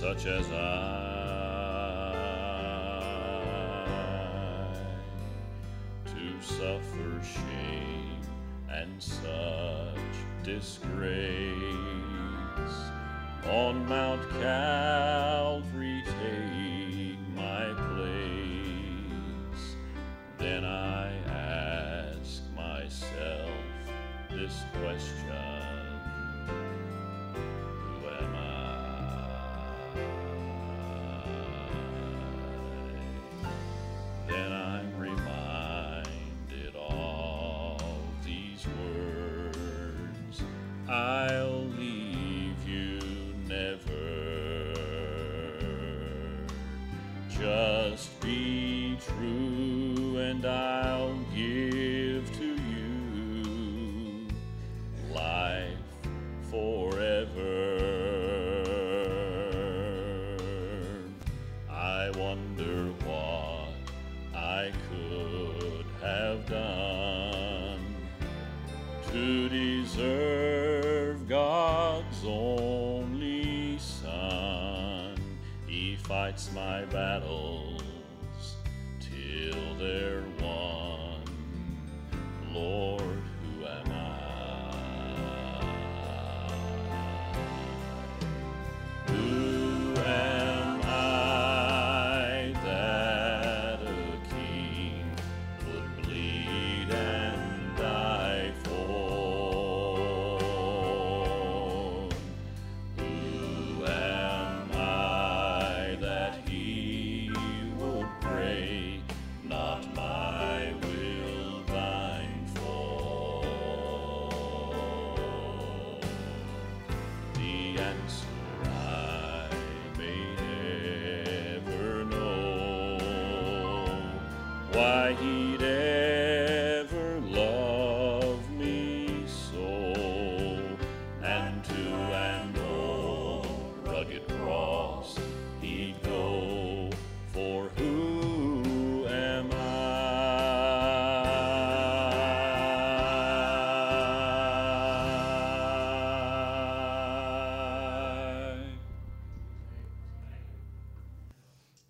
such as I, to suffer shame and such disgrace. On Mount Calvary take my place. Then I ask myself this question: who am I? Then I'm reminded of these words: I'll leave you never. Just be true and I'll give to you life forever. I wonder what I could have done to deserve God's only Son. He fights my battles till they're won. Lord, who am I? Who am I that a king would bleed and die for? Who am I that he would break not my will, thine for? The answer I may never know, why he